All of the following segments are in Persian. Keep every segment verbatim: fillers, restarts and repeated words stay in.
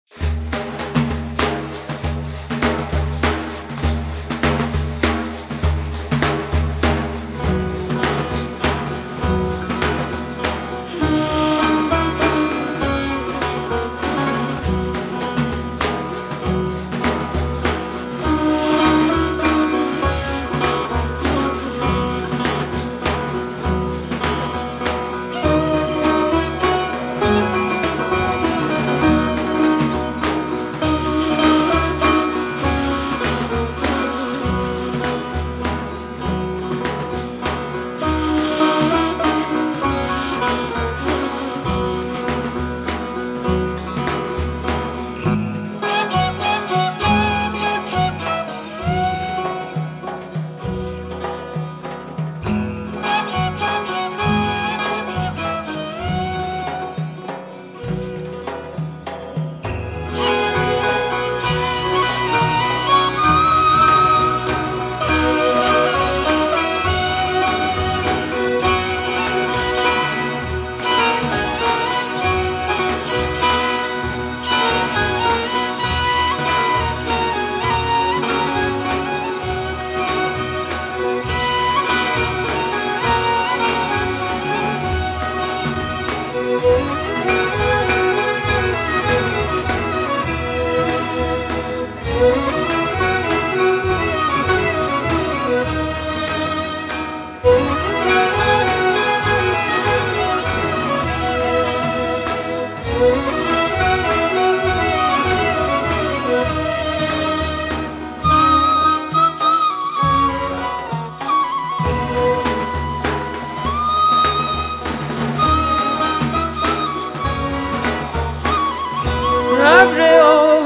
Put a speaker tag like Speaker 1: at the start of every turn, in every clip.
Speaker 1: ابر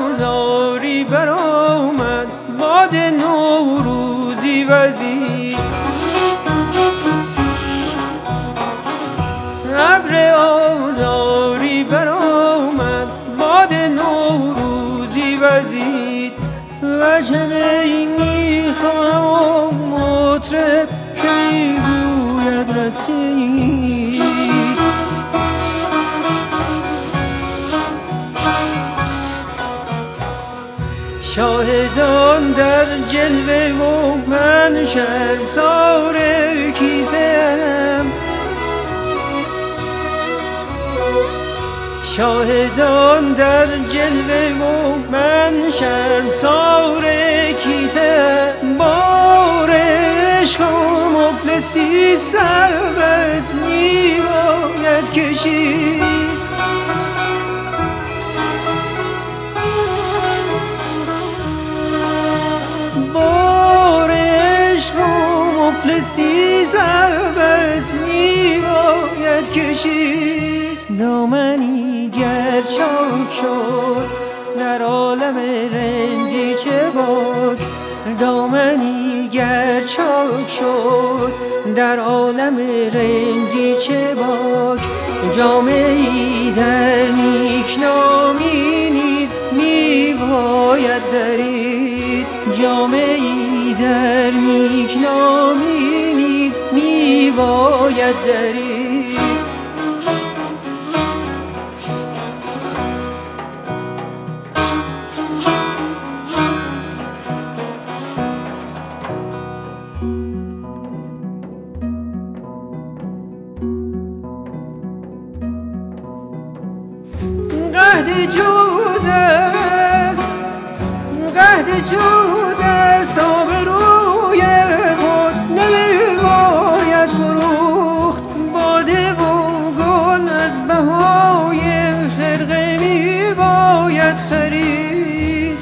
Speaker 1: آذاری برآمد، باد نوروزی وزید. ابر آذاری برآمد، باد نوروزی وزید. وجب اینی خواهم مطرب کی گوید رسید. شاهدان در جلوه و من شرمسار کیسه‌ام. شاهدان در جلوه و من شرمسار کیسه‌ام. بار عشق و مفلسی سربست می‌باید کشید. مفلسی سربست می‌باید کشید. دامنی گر چاک شد در عالم رندی چه باک. دامنی گر چاک شد در عالم رندی چه باک. جامه‌ای در نیکنامی نیز می‌باید درید. جامه‌ای در نیکنامی نیز می‌باید درید. قحط جود است، قحط جود است، آبروی خود نمی‌باید فروخت. باده و گل از بهای خرقه می‌باید خرید.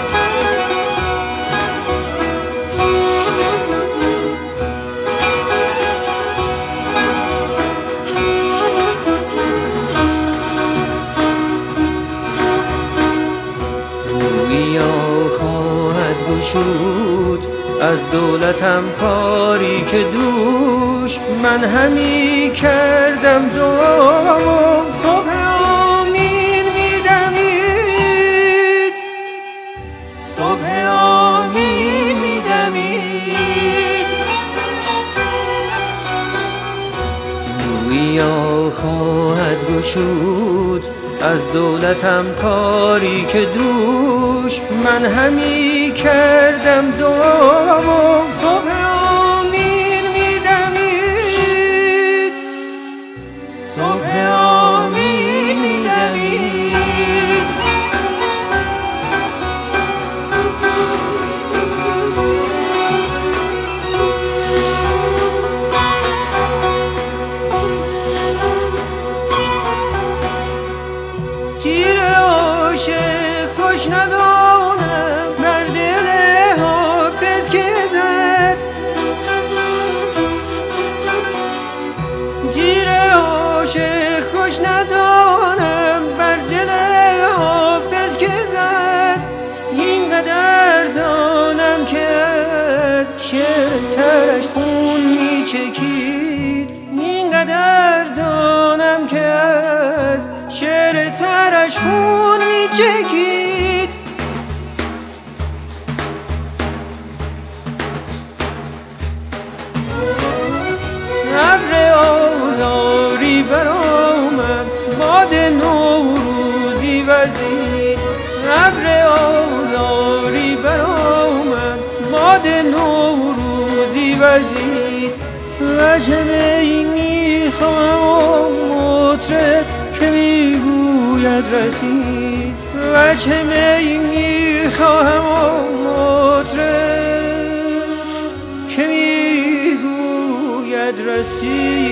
Speaker 1: شد از دولتم کاری که دوش من همی کردم دعا و صبح آمین میدمید. صبح آمین میدمید. گویا خواهد گشود از دولتم کاری که دوش من همی کردم دعا و صبح آمین میدمید، صبح آمین میدمید. تیر عاشق کش ندانم بر دل حافظ که زد، تیر عاشق کش ندانم بر دل حافظ که زد. اینقدر دانم که از شعر ترش خون می چکید، اینقدر دانم که از شعر ترش خون می چکید. ابر آذاری برآمد باد نوروزی وزید، ابر آذاری برآمد باد نوروزی وزید. وجه می میخواهم مطرب که میگوید رسید، وجه می میخواهم مطرب که میگوید رسید.